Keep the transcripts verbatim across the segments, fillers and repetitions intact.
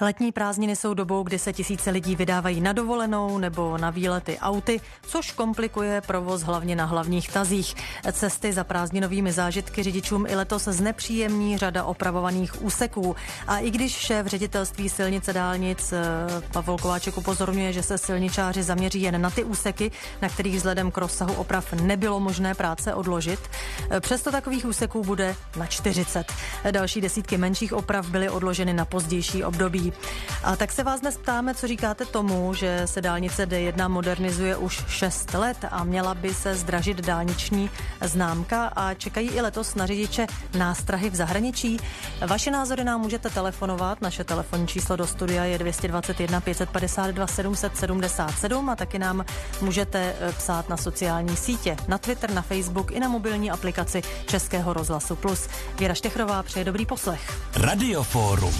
Letní prázdniny jsou dobou, kdy se tisíce lidí vydávají na dovolenou nebo na výlety auty, což komplikuje provoz hlavně na hlavních tazích. Cesty za prázdninovými zážitky řidičům i letos znepříjemní řada opravovaných úseků. A i když šéf ředitelství silnice dálnic Pavel Kováček upozorňuje, že se silničáři zaměří jen na ty úseky, na kterých vzhledem k rozsahu oprav nebylo možné práce odložit, přesto takových úseků bude na čtyřicet. Další desítky menších oprav byly odloženy na pozdější období. A tak se vás dnes ptáme, co říkáte tomu, že se dálnice D jedna modernizuje už šest let a měla by se zdražit dálniční známka a čekají i letos na řidiče nástrahy v zahraničí. Vaše názory nám můžete telefonovat, naše telefonní číslo do studia je dvě dvacet jedna pět set padesát dva sedm set sedmdesát sedm a taky nám můžete psát na sociální sítě, na Twitter, na Facebook i na mobilní aplikaci Českého rozhlasu Plus. Věra Štechrová přeje dobrý poslech. Radioforum.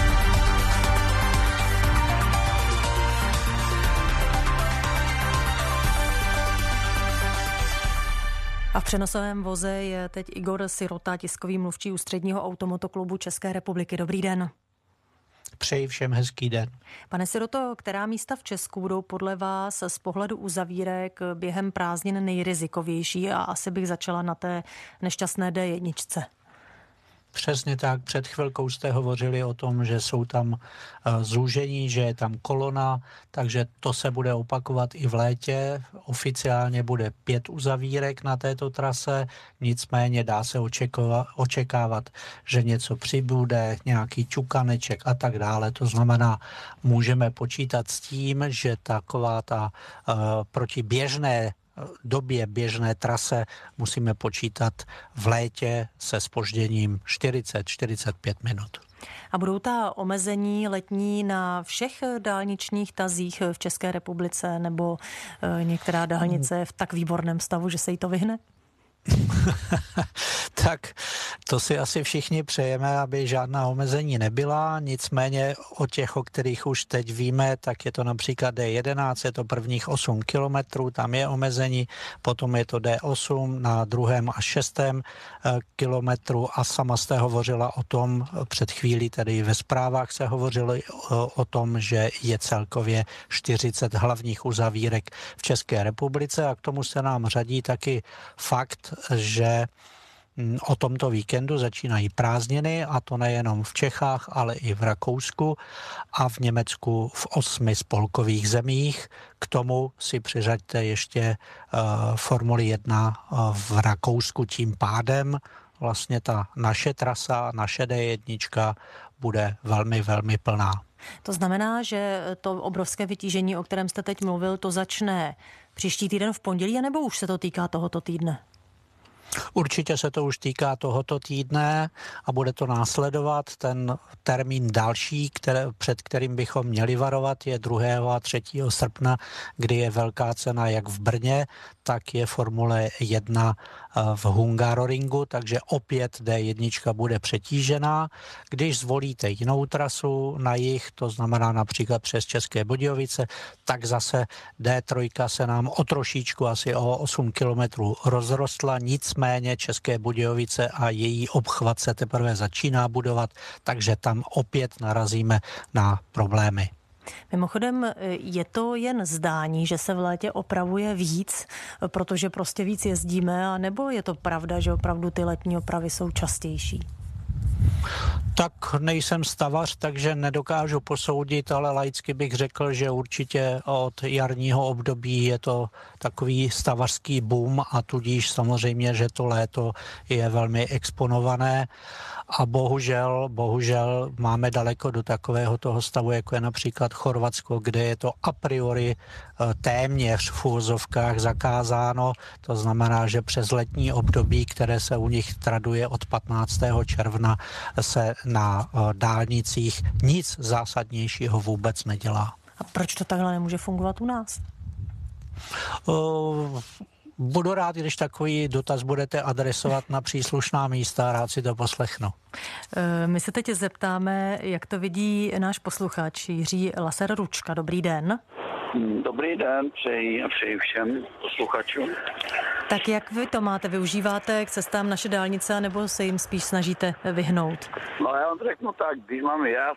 A v přenosovém voze je teď Igor Sirota, tiskový mluvčí Ústředního automotoklubu České republiky. Dobrý den. Přeji všem hezký den. Pane Siroto, která místa v Česku budou podle vás z pohledu uzavírek během prázdnin nejrizikovější a asi bych začala na té nešťastné D jedna? Přesně tak, před chvilkou jste hovořili o tom, že jsou tam zúžení, že je tam kolona, takže to se bude opakovat i v létě. Oficiálně bude pět uzavírek na této trase, nicméně dá se očekovat, očekávat, že něco přibude, nějaký čukaneček a tak dále. To znamená, můžeme počítat s tím, že taková ta uh, proti běžné době běžné trase musíme počítat v létě se zpožděním čtyřicet až čtyřicet pět minut. A budou ta omezení letní na všech dálničních tazích v České republice nebo e, některá dálnice je v tak výborném stavu, že se jí to vyhne? Tak to si asi všichni přejeme, aby žádná omezení nebyla, nicméně o těch, o kterých už teď víme, tak je to například D jedenáct, je to prvních osm kilometrů, tam je omezení, potom je to D osm na druhém a šestém kilometru a sama jste hovořila o tom, před chvílí tedy ve zprávách se hovořilo o, o tom, že je celkově čtyřicet hlavních uzavírek v České republice a k tomu se nám řadí taky fakt, že o tomto víkendu začínají prázdniny a to nejenom v Čechách, ale i v Rakousku a v Německu v osmi spolkových zemích. K tomu si přiřaďte ještě uh, Formuli jedna uh, v Rakousku, tím pádem vlastně ta naše trasa, naše D jedna bude velmi, velmi plná. To znamená, že to obrovské vytížení, o kterém jste teď mluvil, to začne příští týden v pondělí, anebo už se to týká tohoto týdne? Určitě se to už týká tohoto týdne a bude to následovat. Ten termín další, které, před kterým bychom měli varovat, je druhého a třetího srpna, kdy je velká cena jak v Brně, tak je Formule jedna v Hungaroringu, takže opět D jedna bude přetížená. Když zvolíte jinou trasu na jih, to znamená například přes České Budějovice, tak zase D tři se nám o trošičku asi o osm kilometrů rozrostla, nicméně České Budějovice a její obchvat se teprve začíná budovat, takže tam opět narazíme na problémy. Mimochodem, je to jen zdání, že se v létě opravuje víc, protože prostě víc jezdíme, a nebo je to pravda, že opravdu ty letní opravy jsou častější? Tak nejsem stavař, takže nedokážu posoudit, ale laicky bych řekl, že určitě od jarního období je to takový stavařský boom a tudíž samozřejmě, že to léto je velmi exponované a bohužel, bohužel máme daleko do takového toho stavu, jako je například Chorvatsko, kde je to a priori téměř v uvozovkách zakázáno. To znamená, že přes letní období, které se u nich traduje od patnáctého června, se na dálnicích nic zásadnějšího vůbec nedělá. A proč to takhle nemůže fungovat u nás? Uh, Budu rád, když takový dotaz budete adresovat na příslušná místa, rád si to poslechnu. My se teď zeptáme, jak to vidí náš posluchač Jiří Laser Ručka. Dobrý den. Dobrý den, přeji a přeji všem posluchačům. Tak jak vy to máte? Využíváte k cestám naše dálnice, nebo se jim spíš snažíte vyhnout? No já vám řeknu tak, když mám já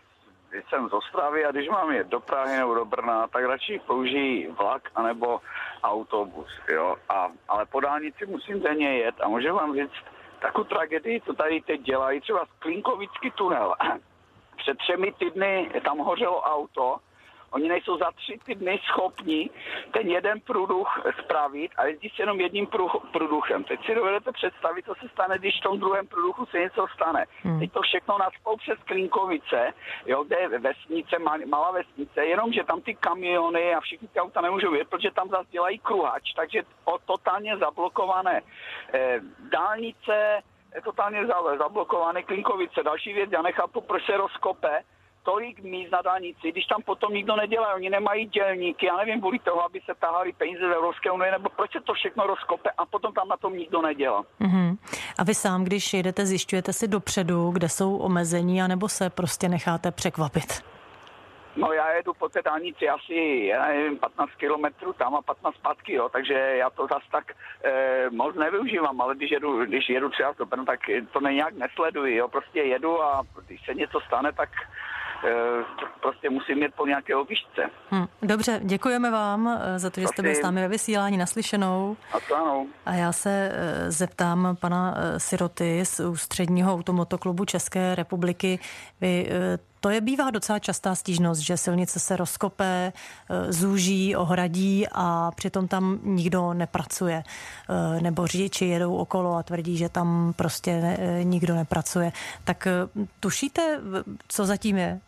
když jsem z Ostravy a když mám jet do Prahy nebo do Brna, tak radši použijí vlak anebo autobus, jo. A, ale po dálnici musím denně jet a můžu vám říct takovou tragedii, co tady teď dělají, třeba Klinkovický tunel. Před třemi týdny tam hořelo auto, oni nejsou za tři týdny schopni ten jeden průduch spravit a jezdí se jenom jedním průduchem. Teď si dovedete představit, co se stane, když v tom druhém průduchu se něco stane. Hmm. Teď to všechno nadspou přes Klinkovice, jo, kde je vesnice, malá vesnice, jenomže tam ty kamiony a všichni ty auta nemůžou jet, protože tam zase dělají kruhač, takže o totálně zablokované eh, dálnice, totálně zablokované Klinkovice. Další věc, já nechápu, proč se rozkope tolik míst na dálnici, když tam potom nikdo nedělá, oni nemají dělníky, já nevím, kvůli toho, aby se tahali peníze z Evropské unie, nebo proč se to všechno rozkope a potom tam na tom nikdo nedělá. Mm-hmm. A vy sám, když jedete, zjišťujete si dopředu, kde jsou omezení, anebo se prostě necháte překvapit? No já jedu po té dálnici asi, já nevím, patnáct kilometrů tam a patnáct zpátky, jo, takže já to zas tak e, moc nevyužívám, ale když jedu, když jedu třeba do Brna, tak to nějak nesleduji, jo, prostě jedu a když se něco stane, tak e, prostě musím jít po nějaké výšce. Hm, dobře, děkujeme vám za to, že jste byl s námi ve vysílání, naslyšenou. A to ano. A já se zeptám pana Siroty z Ústředního automotoklubu České republiky. Vy, to je bývá docela častá stížnost, že silnice se rozkope, zúží, ohradí a přitom tam nikdo nepracuje. Nebo řidiči jedou okolo a tvrdí, že tam prostě ne, nikdo nepracuje. Tak tušíte, co zatím je?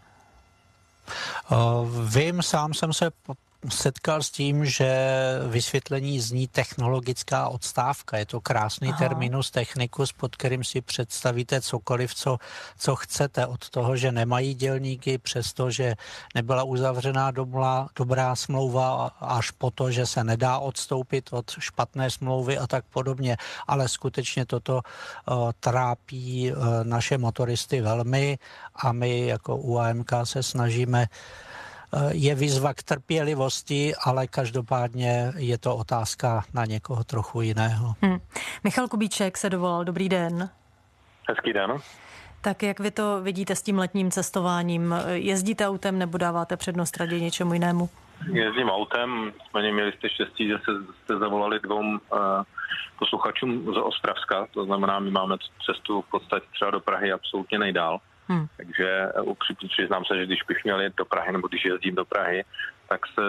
Vím, sám jsem se setkal s tím, že vysvětlení zní technologická odstávka. Je to krásný Aha. terminus technicus, pod kterým si představíte cokoliv, co, co chcete. Od toho, že nemají dělníky, přesto, že nebyla uzavřená dobrá, dobrá smlouva, až po to, že se nedá odstoupit od špatné smlouvy a tak podobně. Ale skutečně toto uh, trápí uh, naše motoristy velmi a my jako U A M K se snažíme je výzva k trpělivosti, ale každopádně je to otázka na někoho trochu jiného. Hmm. Michal Kubíček se dovolal. Dobrý den. Hezký den. Tak jak vy to vidíte s tím letním cestováním? Jezdíte autem nebo dáváte přednost raději něčemu jinému? Jezdím autem, nicméně měli jste štěstí, že se, jste zavolali dvou uh, posluchačům z Ostravska, to znamená, my máme cestu v podstatě třeba do Prahy absolutně nejdál. Hmm. Takže přiznám se, že když bych měl jít do Prahy, nebo když jezdím do Prahy, tak se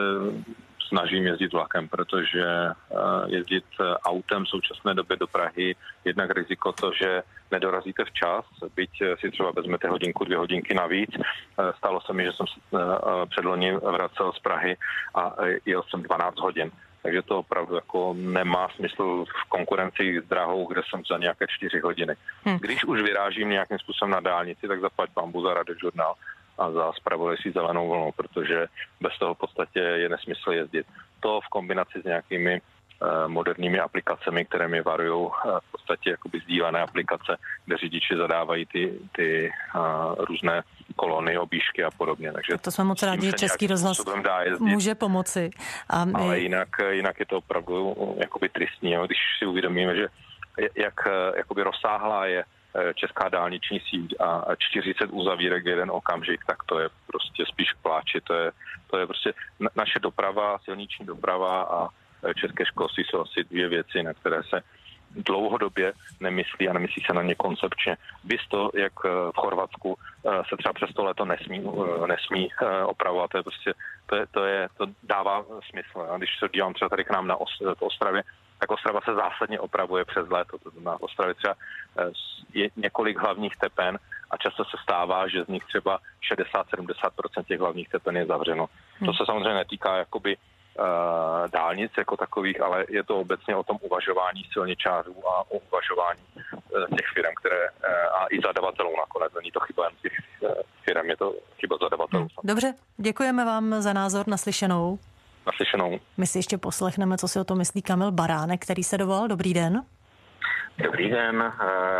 snažím jezdit vlakem, protože jezdit autem v současné době do Prahy, jednak riziko to, že nedorazíte včas, byť si třeba vezmete hodinku, dvě hodinky navíc. Stalo se mi, že jsem se předloni vracel z Prahy a jel jsem dvanáct hodin. Takže to opravdu jako nemá smysl v konkurenci s drahou, kde jsem za nějaké čtyři hodiny. Hmm. Když už vyrážím nějakým způsobem na dálnici, tak zaplať pambu za radiožurnál a za zpravodaj si zelenou vlnou, protože bez toho v podstatě je nesmysl jezdit. To v kombinaci s nějakými uh, moderními aplikacemi, které mi varují uh, v podstatě jakoby sdílené aplikace, kde řidiči zadávají ty, ty uh, různé kolony, objížďky a podobně. Takže to jsme moc rádi, že Český rozhlas může pomoci. A my... Ale jinak, jinak je to opravdu jakoby tristní, jo? Když si uvědomíme, že jak jakoby rozsáhlá je česká dálniční síť a čtyřicet uzavírek v jeden okamžik, tak to je prostě spíš k pláči. To je, to je prostě naše doprava, silniční doprava a české školství jsou asi dvě věci, na které se dlouhodobě nemyslí a nemyslí se na ně koncepčně. Víš to, jak v Chorvatsku se třeba přes to léto nesmí, nesmí opravovat. To je prostě, to, je, to, je, to dává smysl. A když se dívám třeba tady k nám na Ostravě, tak Ostrava se zásadně opravuje přes léto. Na Ostravě třeba je několik hlavních tepen a často se stává, že z nich třeba šedesát až sedmdesát procent těch hlavních tepen je zavřeno. Hmm. To se samozřejmě netýká jakoby Uh, dálnic jako takových, ale je to obecně o tom uvažování silničářů a o uvažování uh, těch firm, které uh, a i zadavatelů nakonec. Není to chyba jen těch uh, firm, je to chyba zadavatelů. Dobře, děkujeme vám za názor, naslyšenou. Naslyšenou. My si ještě poslechneme, co si o tom myslí Kamil Baránek, který se dovolal. Dobrý den. Dobrý den.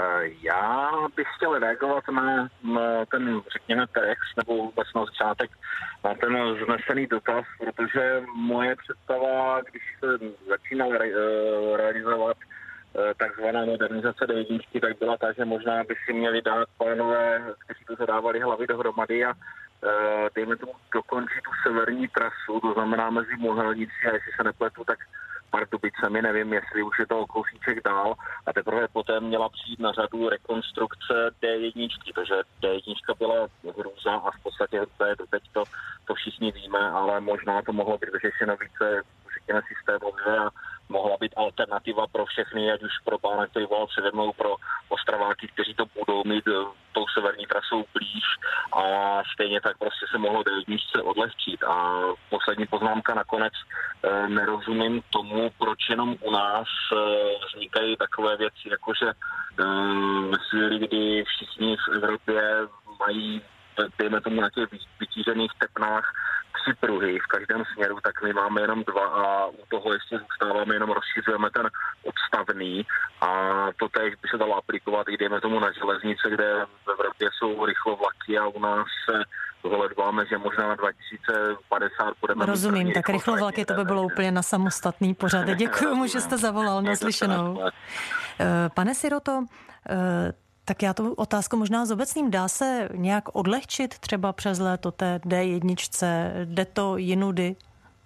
Já bych chtěl reagovat na ten, řekněme, text nebo vůbec na začátek na ten vznesený dotaz, protože moje představa, když se začínal re- realizovat takzvaná modernizace D jedničky, tak byla ta, že možná by si měli dát pánové, kteří to zadávali, hlavy dohromady a dejme tomu, dokončit tu severní trasu, to znamená mezi Mohelnicí a jestli se nepletu, tak Pardubicemi, nevím, jestli už je to o kousíček dál, a teprve poté měla přijít na řadu rekonstrukce D jedna, protože D jedna byla hrůza a v podstatě to je doteď to, to všichni víme, ale možná to mohlo být vyřešeno více, řekněme, systémově a mohla být alternativa pro všechny, ať už pro pána, který volal přede mnou, pro Ostraváky, kteří to budou mít tou severní trasou blíž, a stejně tak prostě se mohlo D jedna odlehčit. A poslední poznámka nakonec, e, nerozumím tomu, proč jenom u nás e, vznikají takové věci, jakože e, ve chvíli, kdy všichni v Evropě mají, dejme tomu, na těch vytížených tepnách tři pruhy v každém směru, tak my máme jenom dva a u toho ještě zůstáváme, jenom rozšiřujeme ten odstavný, a to teď by se dalo aplikovat i dejme tomu na železnice, kde v Evropě jsou rychlovlaky a u nás se dohledváme, že možná na dva tisíce padesát budeme... Rozumím, tak rychlovlaky to by bylo úplně na samostatný pořad. Děkuji mu, že jste zavolal, naslyšenou. Pane Siroto, tak já tu otázku možná zobecním. Dá se nějak odlehčit třeba přes léto té D jedna? Jde to jinudy?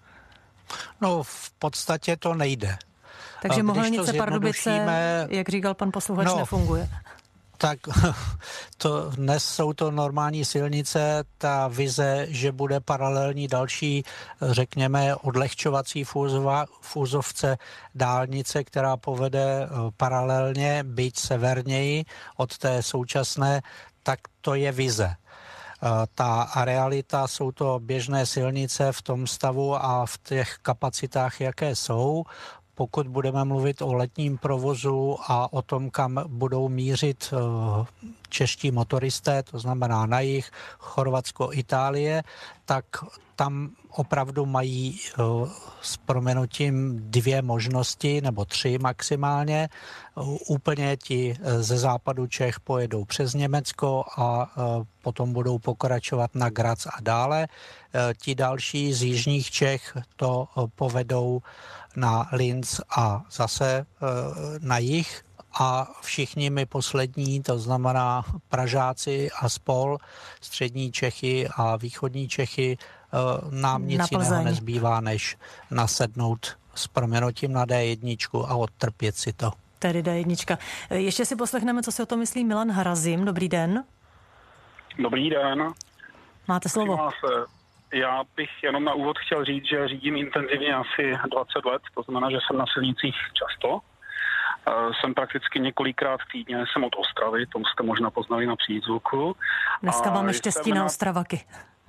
No, v podstatě to nejde. Takže Mohelnice, Pardubice, jak říkal pan posluchač, no, nefunguje. Tak to dnes jsou to normální silnice, ta vize, že bude paralelní další, řekněme, odlehčovací v úzovce dálnice, která povede paralelně, byť severněji od té současné, tak to je vize. Ta realita, jsou to běžné silnice v tom stavu a v těch kapacitách, jaké jsou. Pokud budeme mluvit o letním provozu a o tom, kam budou mířit čeští motoristé, to znamená na jih, Chorvatsko, Itálie, tak tam opravdu mají s prominutím dvě možnosti, nebo tři maximálně. Úplně ti ze západu Čech pojedou přes Německo a potom budou pokračovat na Graz a dále. Ti další z jižních Čech to povedou na Linz a zase na jih, a všichni my poslední, to znamená Pražáci a spol, střední Čechy a východní Čechy, nám nic jiného nezbývá, než nasednout s proměnutím na D jedna a odtrpět si to. Tedy D jedna. Ještě si poslechneme, co si o tom myslí Milan Harazim. Dobrý den. Dobrý den. Máte slovo. Já bych jenom na úvod chtěl říct, že řídím intenzivně asi dvacet let, to znamená, že jsem na silnicích často. Jsem prakticky několikrát týdně, jsem od Ostravy, to jste možná poznali na přízvuku. Dneska máme štěstí na Ostravaky.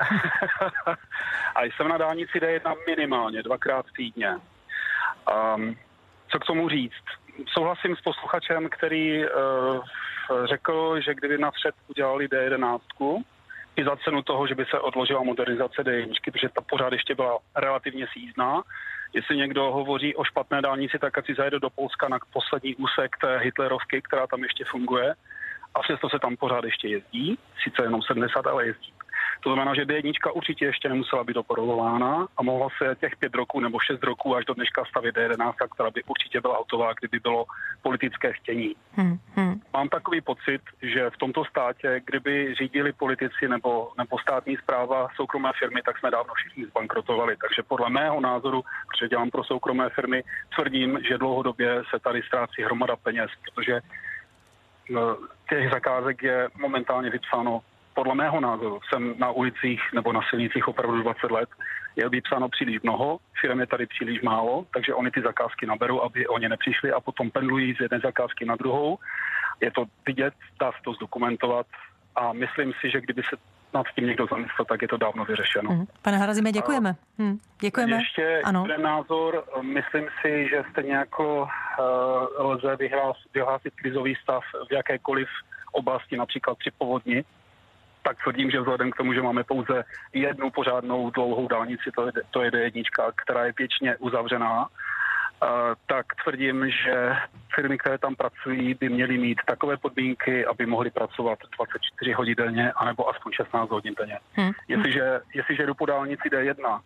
A jsem na dálnici D jedna minimálně dvakrát týdně. Um, co k tomu říct? Souhlasím s posluchačem, který uh, řekl, že kdyby napřed udělali D jedenáct, i za cenu toho, že by se odložila modernizace D jedna, protože ta pořád ještě byla relativně sízná. Jestli někdo hovoří o špatné dálnici, tak ať si zajede do Polska na poslední úsek té Hitlerovky, která tam ještě funguje, a přesto se tam pořád ještě jezdí, sice jenom sedmdesát, ale jezdí. To znamená, že D jedna určitě ještě nemusela být opravována a mohla se těch pět roků nebo šest roků až do dneška stavit D jedenáct, která by určitě byla hotová, kdyby bylo politické chtění. Hmm, hmm. Mám takový pocit, že v tomto státě, kdyby řídili politici nebo, nebo státní správa soukromé firmy, tak jsme dávno všichni zbankrotovali. Takže podle mého názoru, protože dělám pro soukromé firmy, tvrdím, že dlouhodobě se tady ztrácí hromada peněz, protože no, těch zakázek je momentálně vypsáno. Podle mého názoru jsem na ulicích nebo na silnicích opravdu dvacet let. Je vypsáno příliš mnoho, firm je tady příliš málo, takže oni ty zakázky naberou, aby oni nepřišli a potom pendlují z jedné zakázky na druhou. Je to vidět, dá se to zdokumentovat a myslím si, že kdyby se nad tím někdo zamyslel, tak je to dávno vyřešeno. Mm. Pane Harazime, děkujeme. Mm. Děkujeme. Ještě ano. Jeden názor. Myslím si, že stejně jako uh, lze vyhlásit krizový stav v jakékoliv oblasti, například při povodni, tak tvrdím, že vzhledem k tomu, že máme pouze jednu pořádnou dlouhou dálnici, to je, to je D jedna, která je věčně uzavřená, uh, tak tvrdím, že firmy, které tam pracují, by měly mít takové podmínky, aby mohly pracovat dvacet čtyři hodin denně, anebo aspoň šestnáct hodin denně. Hmm. Jestliže, jestliže jdu po dálnici D jedna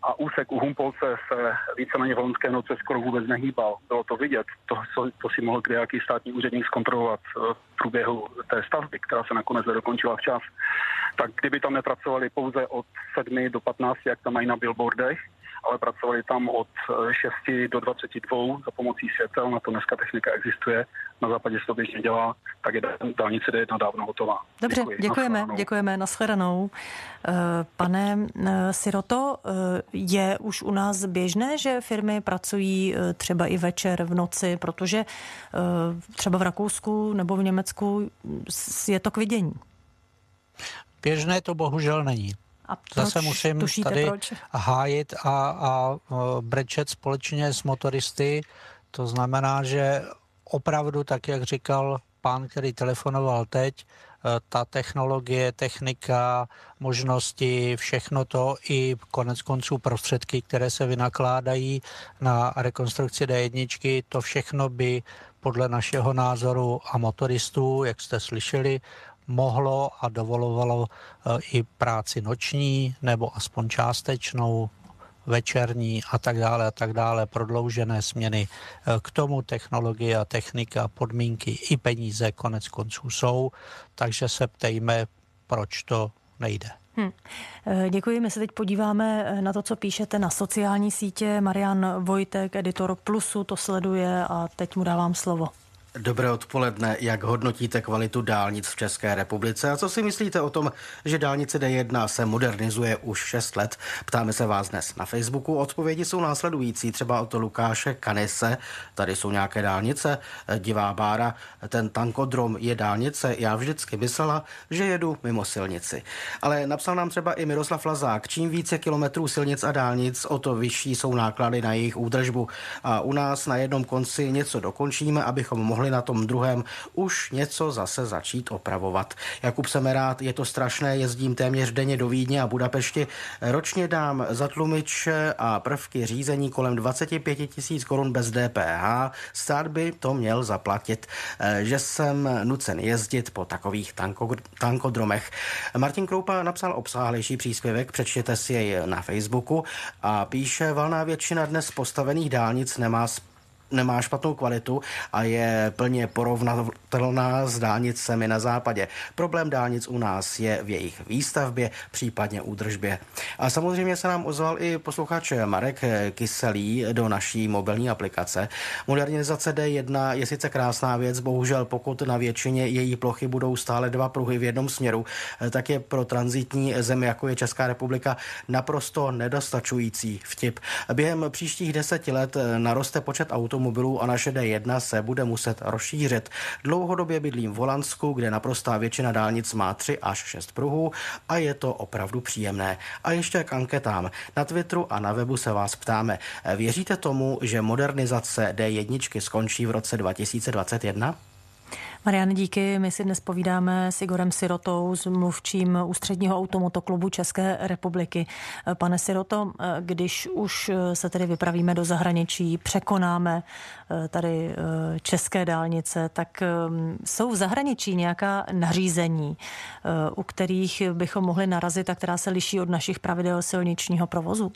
a úsek u Humpolce se víceméně v loňské noci skoro vůbec nehýbal. Bylo to vidět, to, to si mohl kdejaký státní úředník zkontrolovat v průběhu té stavby, která se nakonec dokončila včas. Tak kdyby tam nepracovali pouze od sedmi do patnácti, jak tam mají na billboardech, ale pracovali tam od šesti do dvaceti dvou za pomocí světel, na to dneska technika existuje, na západě se to běžně dělá, tak je dálnice D jedna dávno hotová. Dobře, Děkuji. děkujeme, nashledanou. děkujeme, nashledanou. Pane Siroto, je už u nás běžné, že firmy pracují třeba i večer, v noci, protože třeba v Rakousku nebo v Německu je to k vidění? Běžné to bohužel není. A proč? Zase musím Tušíte, tady proč? hájit a, a brečet společně s motoristy. To znamená, že opravdu, tak jak říkal pán, který telefonoval teď, ta technologie, technika, možnosti, všechno to i konec konců prostředky, které se vynakládají na rekonstrukci D jedna, to všechno by podle našeho názoru a motoristů, jak jste slyšeli, mohlo a dovolovalo i práci noční nebo aspoň částečnou, večerní a tak dále a tak dále, prodloužené směny. K tomu technologie a technika, podmínky i peníze konec konců jsou, takže se ptejme, proč to nejde. Hmm. Děkuji, my se teď podíváme na to, co píšete na sociální sítě. Marian Vojtek, editor Plusu, to sleduje a teď mu dávám slovo. Dobré odpoledne. Jak hodnotíte kvalitu dálnic v České republice a co si myslíte o tom, že dálnice D jedna se modernizuje už šest let? Ptáme se vás dnes na Facebooku. Odpovědi jsou následující, třeba od Lukáše Kanise. Tady jsou nějaké dálnice. Divá Bára, ten tankodrom je dálnice. Já vždycky myslela, že jedu mimo silnici. Ale napsal nám třeba i Miroslav Lazák. Čím více kilometrů silnic a dálnic, o to vyšší jsou náklady na jejich údržbu. A u nás na jednom konci něco dokončíme, abychom mohli na tom druhém už něco zase začít opravovat. Jakub Semerát, je to strašné, jezdím téměř denně do Vídně a Budapešti. Ročně dám za tlumiče a prvky řízení kolem dvacet pět tisíc korun bez D P H. Stát by to měl zaplatit, že jsem nucen jezdit po takových tanko, tankodromech. Martin Kroupa napsal obsáhlejší příspěvek, přečtěte si jej na Facebooku a píše, valná většina dnes postavených dálnic nemá nemá špatnou kvalitu a je plně porovnatelná s dálnicemi na západě. Problém dálnic u nás je v jejich výstavbě, případně údržbě. A samozřejmě se nám ozval i posluchač Marek Kyselý do naší mobilní aplikace. Modernizace D jedna je sice krásná věc, bohužel pokud na většině její plochy budou stále dva pruhy v jednom směru, tak je pro tranzitní zemi, jako je Česká republika, naprosto nedostačující vtip. Během příštích deseti let naroste počet automobilů a naše D jedna se bude muset rozšířit. Dlouhodobě bydlím v Holandsku, kde naprostá většina dálnic má tři až šest pruhů a je to opravdu příjemné. A ještě k anketám. Na Twitteru a na webu se vás ptáme. Věříte tomu, že modernizace D jedna skončí v roce dva tisíce dvacet jedna? Mariane, díky. My si dnes povídáme s Igorem Sirotou, s mluvčím Ústředního automotoklubu České republiky. Pane Siroto, když už se tedy vypravíme do zahraničí, překonáme tady české dálnice, tak jsou v zahraničí nějaká nařízení, u kterých bychom mohli narazit a která se liší od našich pravidel silničního provozu?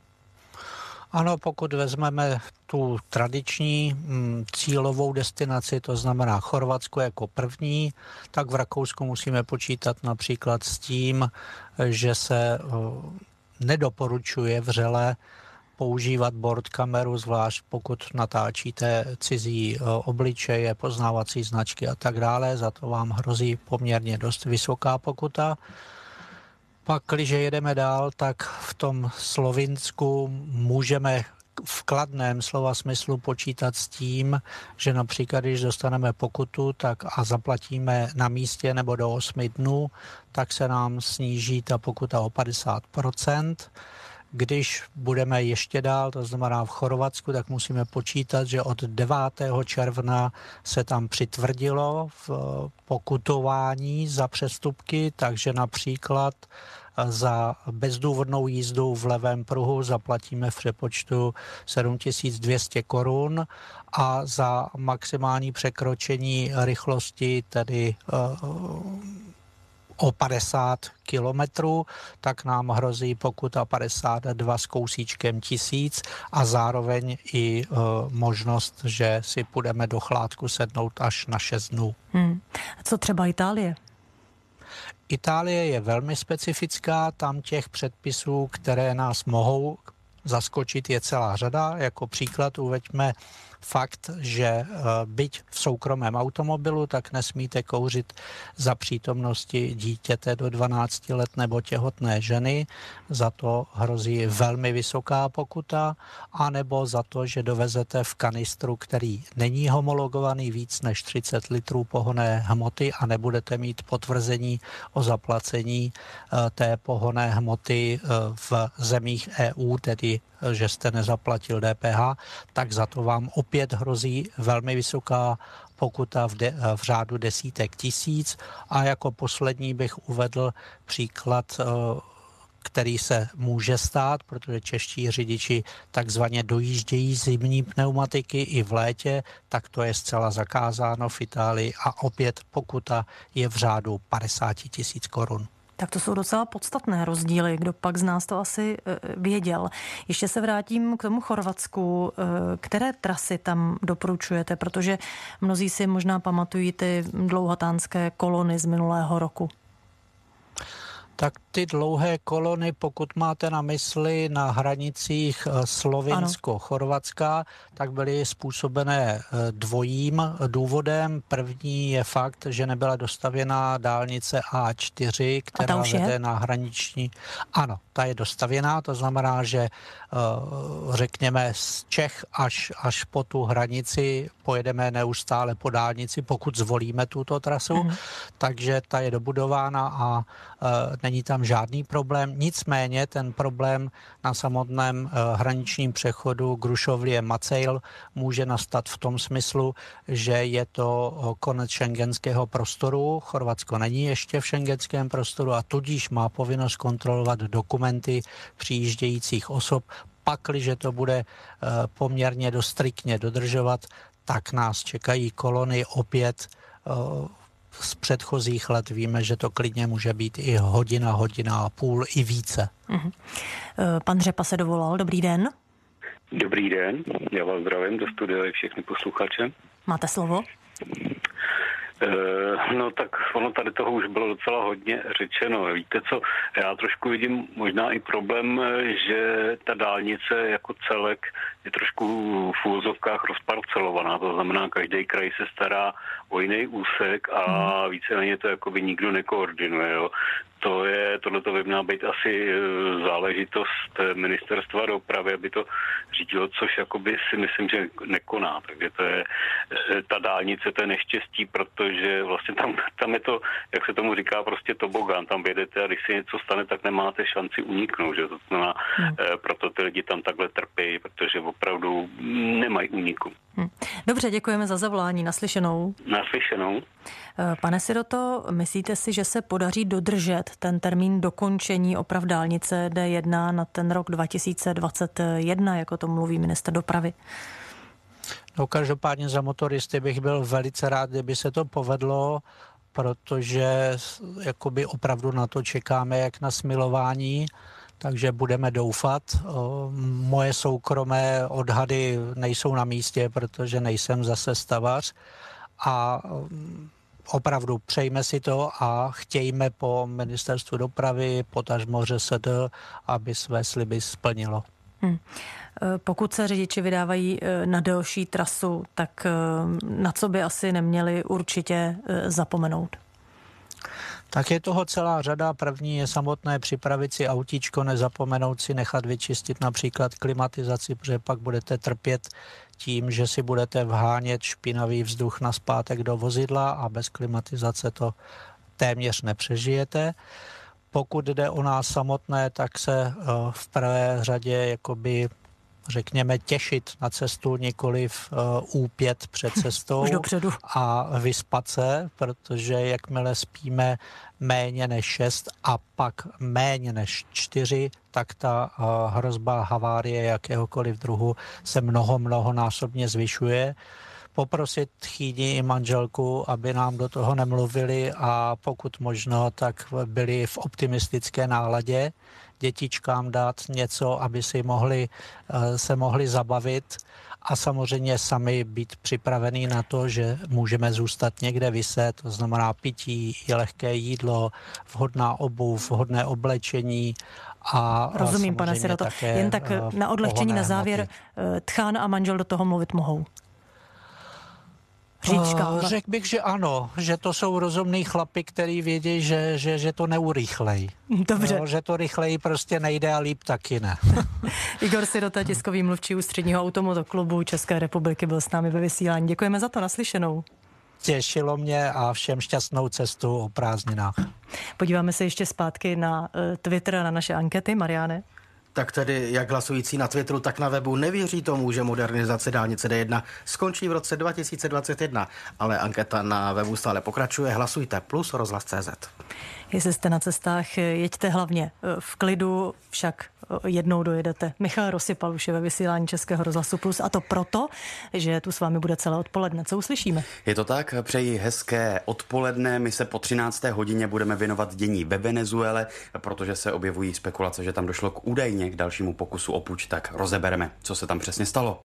Ano, pokud vezmeme tu tradiční m, cílovou destinaci, to znamená Chorvatsko jako první, tak v Rakousku musíme počítat například s tím, že se o, nedoporučuje vřele používat bordkameru, zvlášť pokud natáčíte cizí o, obličeje, poznávací značky a tak dále. Za to vám hrozí poměrně dost vysoká pokuta. Pak, když jedeme dál, tak v tom Slovinsku můžeme v kladném slova smyslu počítat s tím, že například, když dostaneme pokutu tak a zaplatíme na místě nebo do osmi dnů, tak se nám sníží ta pokuta o padesát procent. Když budeme ještě dál, to znamená v Chorvatsku, tak musíme počítat, že od devátého června se tam přitvrdilo v pokutování za přestupky, takže například za bezdůvodnou jízdu v levém pruhu zaplatíme v přepočtu sedm tisíc dvě stě korun a za maximální překročení rychlosti, tedy o padesát kilometrů, tak nám hrozí pokuta padesát dva s kousíčkem tisíc a zároveň i uh, možnost, že si půjdeme do chládku sednout až na šest dnů. Hmm. Co třeba Itálie? Itálie je velmi specifická, tam těch předpisů, které nás mohou zaskočit, je celá řada. Jako příklad uveďme fakt, že byť v soukromém automobilu, tak nesmíte kouřit za přítomnosti dítěte do dvanácti let nebo těhotné ženy. Za to hrozí velmi vysoká pokuta, anebo za to, že dovezete v kanistru, který není homologovaný, víc než třicet litrů pohonné hmoty a nebudete mít potvrzení o zaplacení té pohonné hmoty v zemích E U, tedy že jste nezaplatil D P H, tak za to vám opět hrozí velmi vysoká pokuta v, de, v řádu desítek tisíc. A jako poslední bych uvedl příklad, který se může stát, protože čeští řidiči takzvaně dojíždějí zimní pneumatiky i v létě, tak to je zcela zakázáno v Itálii a opět pokuta je v řádu padesát tisíc korun. Tak to jsou docela podstatné rozdíly, kdo pak z nás to asi věděl. Ještě se vrátím k tomu Chorvatsku. Které trasy tam doporučujete? Protože mnozí si možná pamatují ty dlouhatánské kolony z minulého roku. Tak ty dlouhé kolony, pokud máte na mysli na hranicích Slovinsko-Chorvatska, tak byly způsobené dvojím důvodem. První je fakt, že nebyla dostavěná dálnice A čtyři, která vede na hraniční... Ano, ta je dostavěná, to znamená, že řekněme z Čech až, až po tu hranici pojedeme neustále po dálnici, pokud zvolíme tuto trasu, mm. takže ta je dobudována a není tam žádný problém. Nicméně ten problém na samotném hraničním přechodu Grušovlie-Macejl může nastat v tom smyslu, že je to konec šengenského prostoru. Chorvatsko není ještě v šengenském prostoru a tudíž má povinnost kontrolovat dokumenty přijíždějících osob. Pakliže to bude poměrně dost striktně dodržovat, tak nás čekají kolony opět z předchozích let. Víme, že to klidně může být i hodina, hodina a půl, i více. Uh-huh. Pan Řepa se dovolal. Dobrý den. Dobrý den, já vás zdravím do studia i všechny posluchače. Máte slovo? No tak ono tady toho už bylo docela hodně řečeno. Víte co, já trošku vidím možná i problém, že ta dálnice jako celek je trošku v úvozovkách rozparcelovaná. To znamená, každý kraj se stará o jiný úsek a víceméně to jakoby nikdo nekoordinuje. Jo. To je, tohleto by měla být asi záležitost ministerstva dopravy, aby to řídilo, což jakoby si myslím, že nekoná. Takže to je, ta dálnice, to je neštěstí, protože vlastně tam, tam je to, jak se tomu říká, prostě tobogán, tam jedete a když se něco stane, tak nemáte šanci uniknout, že to znamená, hmm. proto ty lidi tam takhle trpí, protože opravdu nemají úniku. Hmm. Dobře, děkujeme za zavolání, naslyšenou. Naslyšenou. Pane Siroto, myslíte si, že se podaří dodržet ten termín dokončení oprav dálnice D jedna na ten rok dva tisíce dvacet jedna, jako to mluví ministr dopravy? No, každopádně za motoristy bych byl velice rád, kdyby se to povedlo, protože jakoby opravdu na to čekáme jak na smilování, takže budeme doufat. Moje soukromé odhady nejsou na místě, protože nejsem zase stavař a opravdu přejme si to a chtějme po ministerstvu dopravy, potažmo R S D, aby své sliby splnilo. Hmm. Pokud se řidiči vydávají na delší trasu, tak na co by asi neměli určitě zapomenout? Tak je toho celá řada. První je samotné připravit si autíčko, nezapomenout si nechat vyčistit například klimatizaci, protože pak budete trpět tím, že si budete vhánět špinavý vzduch nazpátek do vozidla a bez klimatizace to téměř nepřežijete. Pokud jde o nás samotné, tak se v prvé řadě jakoby řekněme těšit na cestu, nikoliv uh, úpět před cestou a vyspat se, protože jakmile spíme méně než šest a pak méně než čtyři, tak ta uh, hrozba havárie jakéhokoliv druhu se mnoho, mnohonásobně zvyšuje. poprosit chýni i manželku, aby nám do toho nemluvili a pokud možno, tak byli v optimistické náladě, dětičkám dát něco, aby si mohli, se mohli zabavit a samozřejmě sami být připravený na to, že můžeme zůstat někde viset, to znamená pití, lehké jídlo, vhodná obuv, vhodné oblečení. A rozumím, pane Siroto. Jen tak na odlehčení na závěr, hmoty. Tchán a manžel do toho mluvit mohou? Uh, řekl bych, že ano, že to jsou rozumný chlapi, který vědí, že, že, že to neurýchlej. Dobře. No, že to rychleji prostě nejde a líp taky ne. Igor Sirota, tiskový mluvčí Ústředního automotoklubu České republiky, byl s námi ve vysílání. Děkujeme za to, naslyšenou. Těšilo mě a všem šťastnou cestu o prázdninách. Podíváme se ještě zpátky na uh, Twitter a na naše ankety. Mariáne? Tak tedy jak hlasující na Twitteru, tak na webu nevěří tomu, že modernizace dálnice D jedna skončí v roce dva tisíce dvacet jedna, ale anketa na webu stále pokračuje. Hlasujte plus rozhlas tečka cé zet. Jestli jste na cestách, jeďte hlavně v klidu, však jednou dojedete. Michal Rosypal už je ve vysílání Českého rozhlasu Plus a to proto, že tu s vámi bude celé odpoledne. Co uslyšíme? Je to tak, přeji hezké odpoledne. My se po třinácté hodině budeme věnovat dění ve Venezuele, protože se objevují spekulace, že tam došlo k údajně k dalšímu pokusu o puč, tak rozebereme, co se tam přesně stalo.